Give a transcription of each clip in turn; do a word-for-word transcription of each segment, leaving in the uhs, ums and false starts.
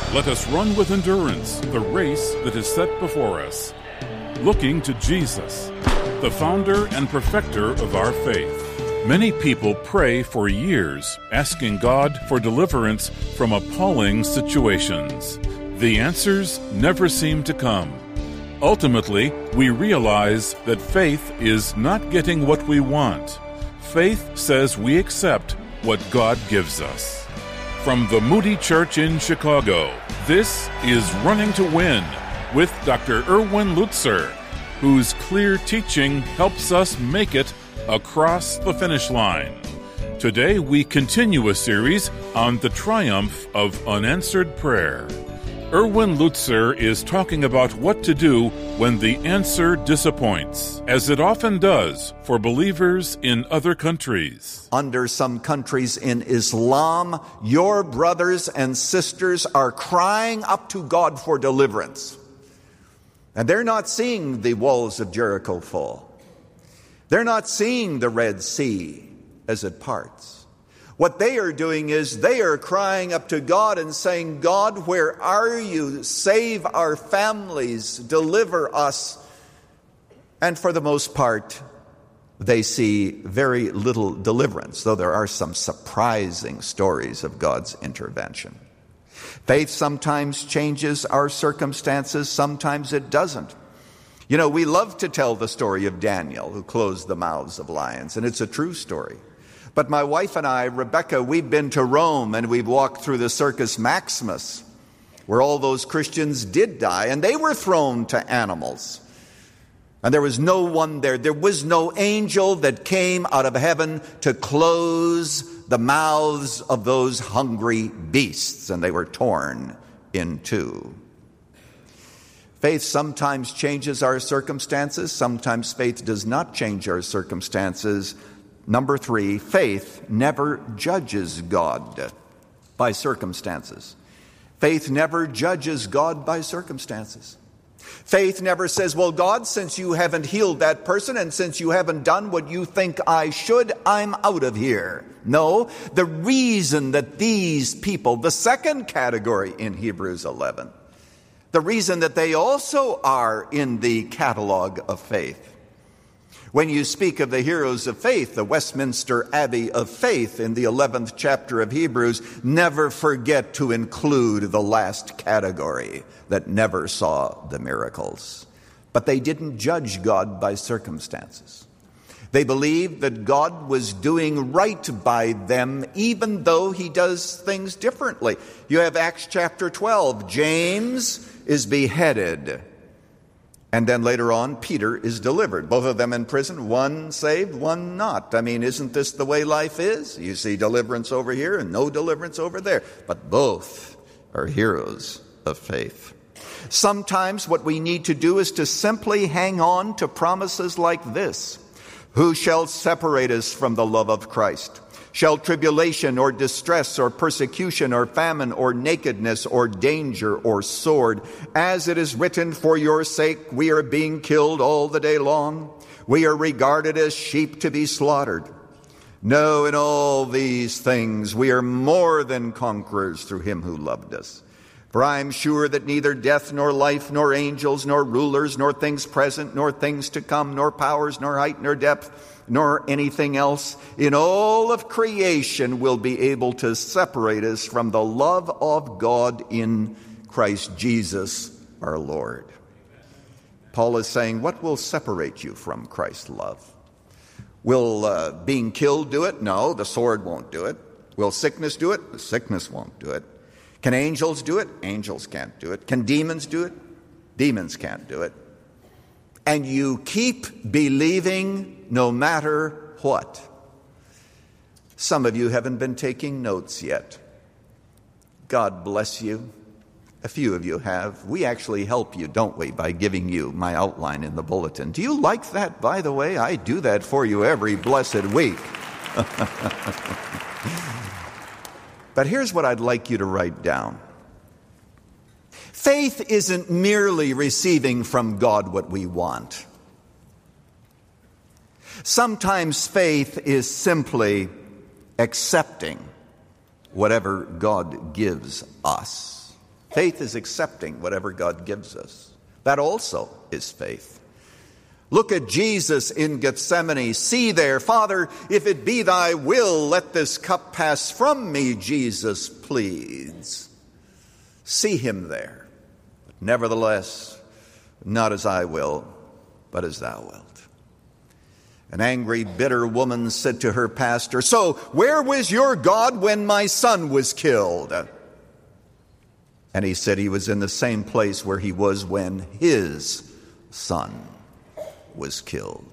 Let us run with endurance the race that is set before us, looking to Jesus, the founder and perfecter of our faith. Many people pray for years, asking God for deliverance from appalling situations. The answers never seem to come. Ultimately, we realize that faith is not getting what we want. Faith says we accept what God gives us. From the Moody Church in Chicago, this is Running to Win with Doctor Erwin Lutzer, whose clear teaching helps us make it across the finish line. Today we continue a series on the triumph of unanswered prayer. Erwin Lutzer is talking about what to do when the answer disappoints, as it often does for believers in other countries. Under some countries in Islam, your brothers and sisters are crying up to God for deliverance. And they're not seeing the walls of Jericho fall. They're not seeing the Red Sea as it parts. What they are doing is they are crying up to God and saying, God, where are you? Save our families, deliver us. And for the most part, they see very little deliverance, though there are some surprising stories of God's intervention. Faith sometimes changes our circumstances, sometimes it doesn't. You know, we love to tell the story of Daniel, who closed the mouths of lions, and it's a true story. But my wife and I, Rebecca, we've been to Rome and we've walked through the Circus Maximus, where all those Christians did die, and they were thrown to animals. And there was no one there. There was no angel that came out of heaven to close the mouths of those hungry beasts, and they were torn in two. Faith sometimes changes our circumstances. Sometimes faith does not change our circumstances. Number three, faith never judges God by circumstances. Faith never judges God by circumstances. Faith never says, well, God, since you haven't healed that person and since you haven't done what you think I should, I'm out of here. No, the reason that these people, the second category in Hebrews eleven, the reason that they also are in the catalog of faith. When you speak of the heroes of faith, the Westminster Abbey of Faith in the eleventh chapter of Hebrews, never forget to include the last category that never saw the miracles. But they didn't judge God by circumstances. They believed that God was doing right by them, even though he does things differently. You have Acts chapter twelve. James is beheaded. And then later on, Peter is delivered. Both of them in prison, one saved, one not. I mean, isn't this the way life is? You see deliverance over here and no deliverance over there. But both are heroes of faith. Sometimes what we need to do is to simply hang on to promises like this. Who shall separate us from the love of Christ? Shall tribulation or distress or persecution or famine or nakedness or danger or sword? As it is written, for your sake we are being killed all the day long. We are regarded as sheep to be slaughtered. No, in all these things we are more than conquerors through him who loved us. For I am sure that neither death nor life nor angels nor rulers nor things present nor things to come nor powers nor height nor depth nor anything else in all of creation will be able to separate us from the love of God in Christ Jesus our Lord. Paul is saying, what will separate you from Christ's love? Will uh, being killed do it? No, the sword won't do it. Will sickness do it? The sickness won't do it. Can angels do it? Angels can't do it. Can demons do it? Demons can't do it. And you keep believing no matter what. Some of you haven't been taking notes yet. God bless you. A few of you have. We actually help you, don't we, by giving you my outline in the bulletin. Do you like that, by the way? I do that for you every blessed week. But here's what I'd like you to write down. Faith isn't merely receiving from God what we want. Sometimes faith is simply accepting whatever God gives us. Faith is accepting whatever God gives us. That also is faith. Look at Jesus in Gethsemane. See there, Father, if it be thy will, let this cup pass from me, Jesus pleads. See him there. But nevertheless, not as I will, but as thou wilt. An angry, bitter woman said to her pastor, so where was your God when my son was killed? And he said he was in the same place where he was when his son was killed.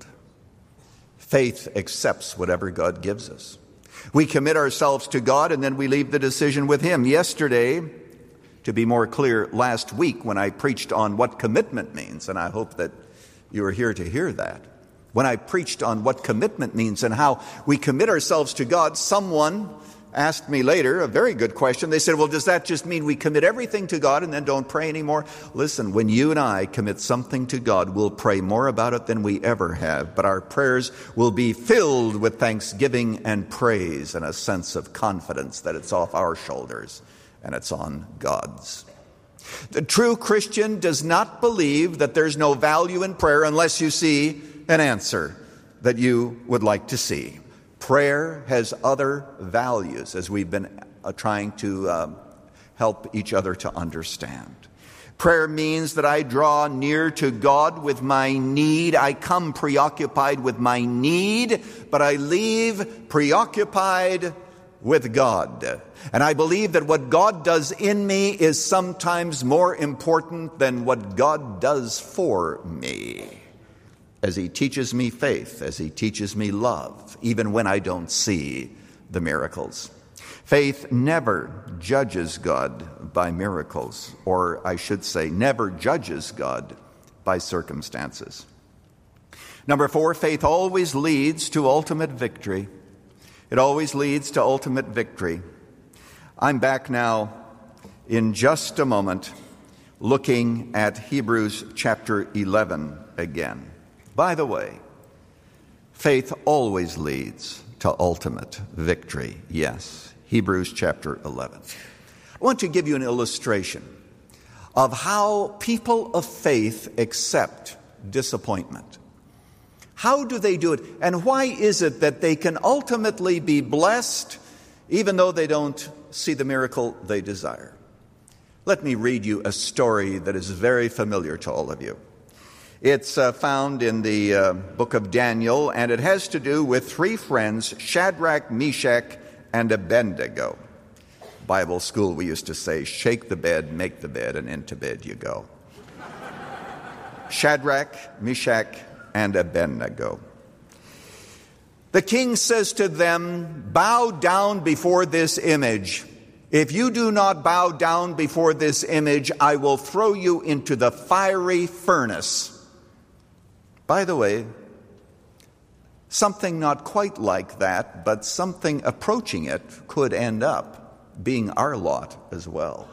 Faith accepts whatever God gives us. We commit ourselves to God and then we leave the decision with him. Yesterday, to be more clear, last week when I preached on what commitment means, and I hope that you are here to hear that. When I preached on what commitment means and how we commit ourselves to God, someone asked me later a very good question. They said, well, does that just mean we commit everything to God and then don't pray anymore? Listen, when you and I commit something to God, we'll pray more about it than we ever have. But our prayers will be filled with thanksgiving and praise and a sense of confidence that it's off our shoulders and it's on God's. The true Christian does not believe that there's no value in prayer unless you see an answer that you would like to see. Prayer has other values, as we've been uh, trying to uh, help each other to understand. Prayer means that I draw near to God with my need. I come preoccupied with my need, but I leave preoccupied with God. And I believe that what God does in me is sometimes more important than what God does for me. As he teaches me faith, as he teaches me love, even when I don't see the miracles. Faith never judges God by miracles, or I should say, never judges God by circumstances. Number four, faith always leads to ultimate victory. It always leads to ultimate victory. I'm back now in just a moment looking at Hebrews chapter eleven again. By the way, faith always leads to ultimate victory. Yes, Hebrews chapter eleven. I want to give you an illustration of how people of faith accept disappointment. How do they do it? And why is it that they can ultimately be blessed even though they don't see the miracle they desire? Let me read you a story that is very familiar to all of you. It's uh, found in the uh, book of Daniel, and it has to do with three friends, Shadrach, Meshach, and Abednego. Bible school, we used to say, shake the bed, make the bed, and into bed you go. Shadrach, Meshach, and Abednego. The king says to them, bow down before this image. If you do not bow down before this image, I will throw you into the fiery furnace. By the way, something not quite like that, but something approaching it could end up being our lot as well.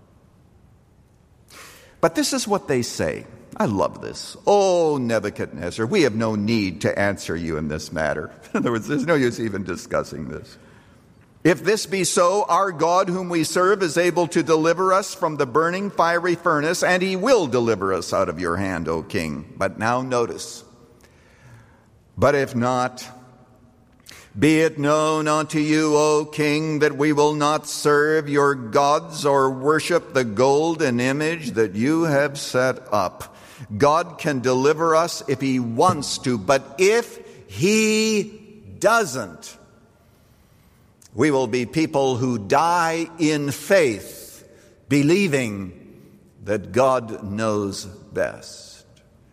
But this is what they say. I love this. Oh, Nebuchadnezzar, we have no need to answer you in this matter. In other words, there's no use even discussing this. If this be so, our God whom we serve is able to deliver us from the burning fiery furnace, and he will deliver us out of your hand, O king. But now notice, but if not, be it known unto you, O king, that we will not serve your gods or worship the golden image that you have set up. God can deliver us if he wants to, but if he doesn't, we will be people who die in faith, believing that God knows best.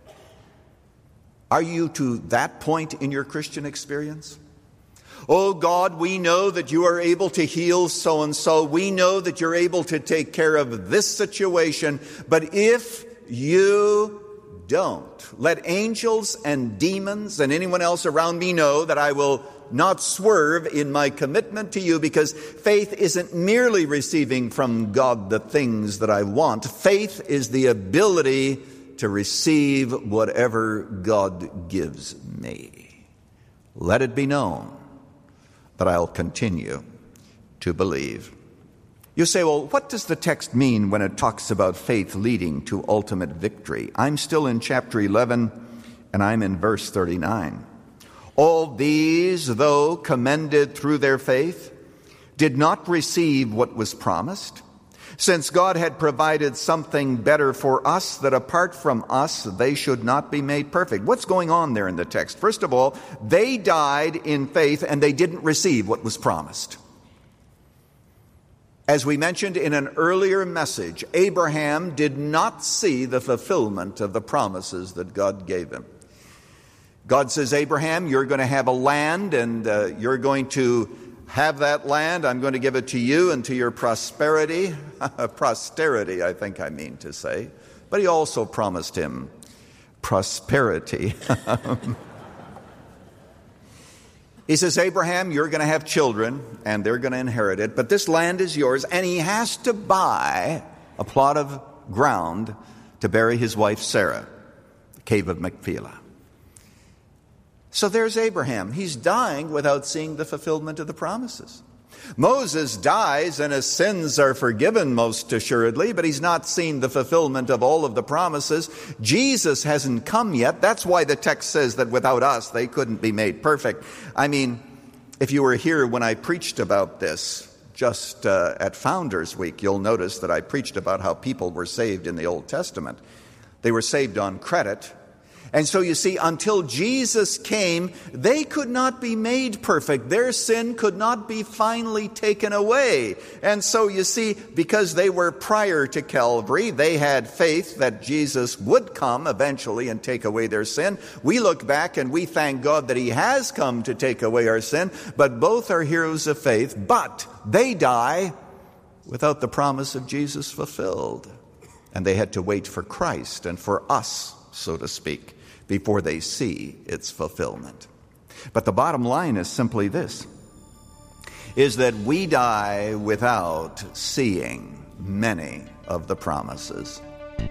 Are you to that point in your Christian experience? Oh God, we know that you are able to heal so-and-so. We know that you're able to take care of this situation. But if you don't, let angels and demons and anyone else around me know that I will not swerve in my commitment to you, because faith isn't merely receiving from God the things that I want. Faith is the ability to receive whatever God gives me. Let it be known that I'll continue to believe. You say, well, what does the text mean when it talks about faith leading to ultimate victory? I'm still in chapter eleven, and I'm in verse thirty-nine. All these, though commended through their faith, did not receive what was promised, since God had provided something better for us, that apart from us they should not be made perfect. What's going on there in the text? First of all, they died in faith and they didn't receive what was promised. As we mentioned in an earlier message, Abraham did not see the fulfillment of the promises that God gave him. God says, Abraham, you're going to have a land, and uh, you're going to have that land. I'm going to give it to you and to your prosperity. Posterity, I think I mean to say. But he also promised him prosperity. He says, Abraham, you're going to have children, and they're going to inherit it, but this land is yours, and he has to buy a plot of ground to bury his wife Sarah, the cave of Machpelah. So there's Abraham. He's dying without seeing the fulfillment of the promises. Moses dies and his sins are forgiven most assuredly, but he's not seen the fulfillment of all of the promises. Jesus hasn't come yet. That's why the text says that without us they couldn't be made perfect. I mean, if you were here when I preached about this just uh, at Founders Week, you'll notice that I preached about how people were saved in the Old Testament. They were saved on credit. And so you see, until Jesus came, they could not be made perfect. Their sin could not be finally taken away. And so you see, because they were prior to Calvary, they had faith that Jesus would come eventually and take away their sin. We look back and we thank God that he has come to take away our sin, but both are heroes of faith, but they die without the promise of Jesus fulfilled. And they had to wait for Christ and for us, so to speak, before they see its fulfillment. But the bottom line is simply this, is that we die without seeing many of the promises.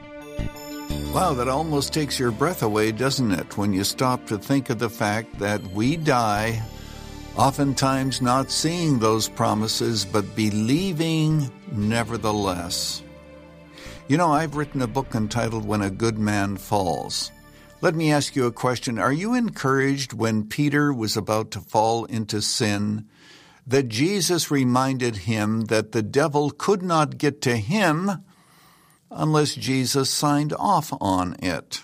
Wow, that almost takes your breath away, doesn't it, when you stop to think of the fact that we die oftentimes not seeing those promises, but believing nevertheless. You know, I've written a book entitled When a Good Man Falls. Let me ask you a question. Are you encouraged when Peter was about to fall into sin that Jesus reminded him that the devil could not get to him unless Jesus signed off on it?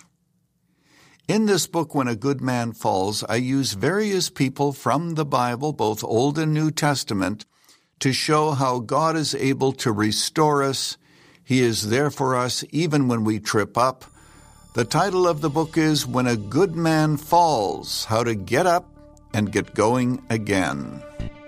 In this book, When a Good Man Falls, I use various people from the Bible, both Old and New Testament, to show how God is able to restore us. He is there for us even when we trip up. The title of the book is When a Good Man Falls, How to Get Up and Get Going Again.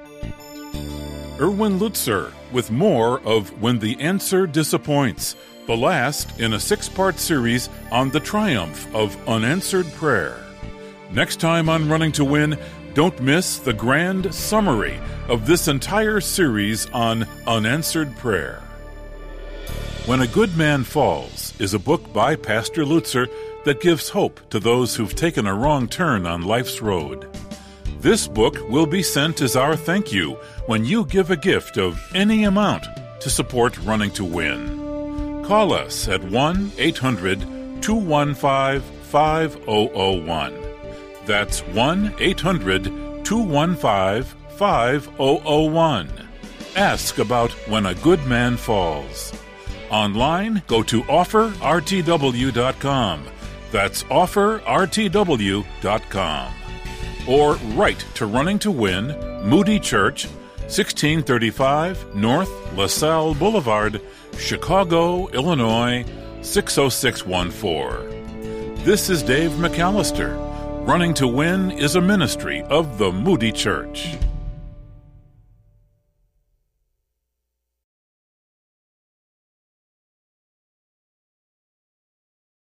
Erwin Lutzer with more of When the Answer Disappoints, the last in a six-part series on the triumph of unanswered prayer. Next time on Running to Win, don't miss the grand summary of this entire series on unanswered prayer. When a Good Man Falls is a book by Pastor Lutzer that gives hope to those who've taken a wrong turn on life's road. This book will be sent as our thank you when you give a gift of any amount to support Running to Win. Call us at one eight hundred two one five five zero zero one. That's one eight hundred two one five five zero zero one. Ask about When a Good Man Falls. Online, go to offer r t w dot com. That's offer r t w dot com. Or write to Running to Win, Moody Church, sixteen thirty-five North LaSalle Boulevard, Chicago, Illinois, six oh six one four. This is Dave McAllister. Running to Win is a ministry of the Moody Church.